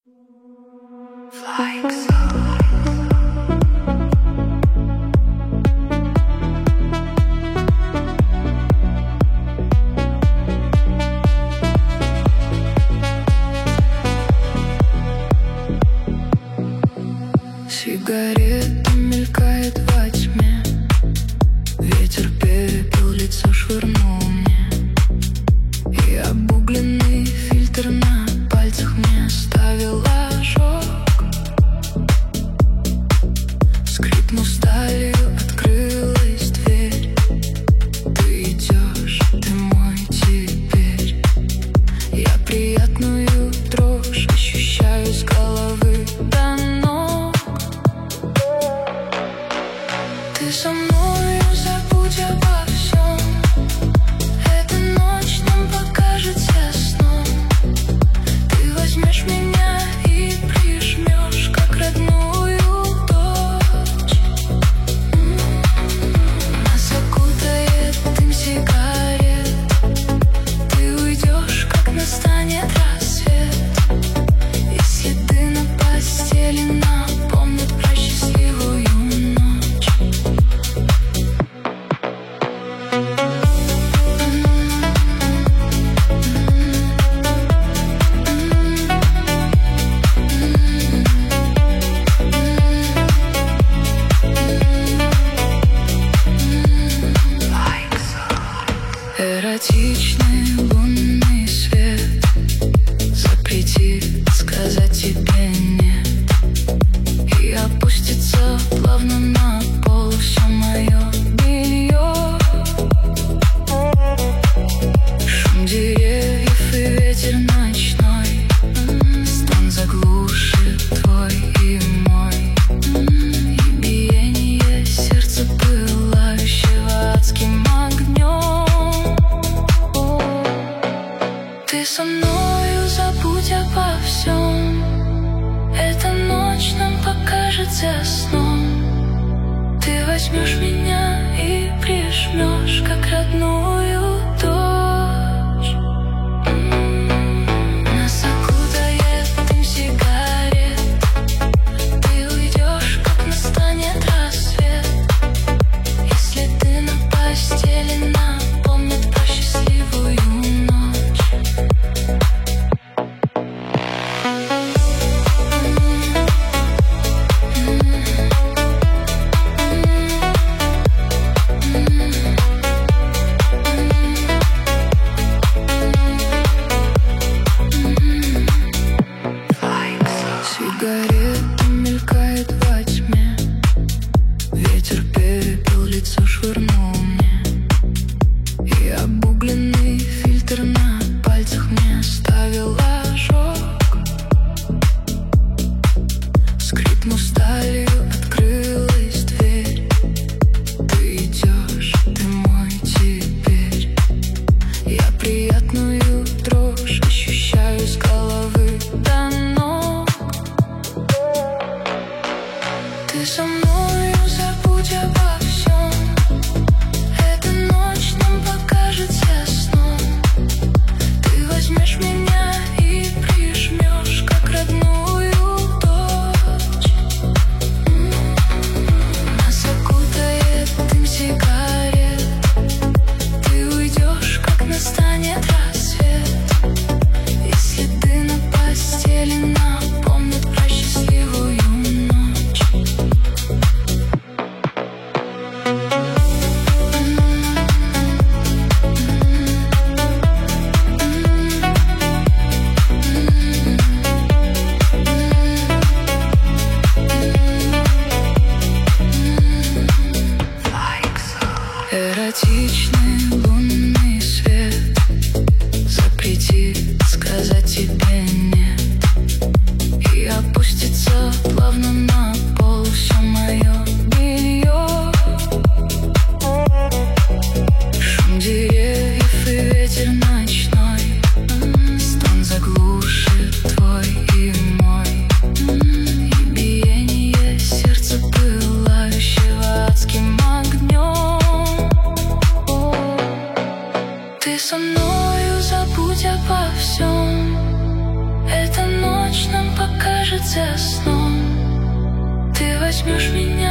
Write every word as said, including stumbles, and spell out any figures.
Сигарета мелькает во тьме, ветер пепел лицо швырнул мне, и обугленный фильтр на пальцах мне оставил ожог. Скрипнув сталью, открылась дверь. Ты идешь, ты мой теперь. Я приятную дрожь ощущаю с головы до ног. Ты со мною, забудь обо всем. Эта ночь нам покажется сном. Ты возьмешь меня и прижмешь, как родную дочь. Нас окутает дым сигарет. Ты уйдешь, как настанет рассвет. И следы на постели напомнят про счастливую ночь. Эротичный лунный свет запретит сказать тебе нет, и опустится плавно на пол все мое белье. Шум деревьев и ветер ночной, стон заглушит твой и мой, и биение сердца пылающего адским огнем. Ты со мною, забудь обо всем. Эта ночь нам покажется сном. Ты возьмешь меня и прижмешь, как родную дочь. Нас окутает дым сигарет. Ты уйдешь, как настанет рассвет. Если ты на постели напомнят про счастливую ночь. Сигарета мелькает во тьме, ветер пепел лицо швырнул мне, и обугленный фильтр на пальцах мне оставил ожог. Скрипнув сталью, открылась дверь. Ты идешь, ты мой теперь. Я приятную дрожь ощущаю с головы до ног. кажется сном. Ты возьмешь меня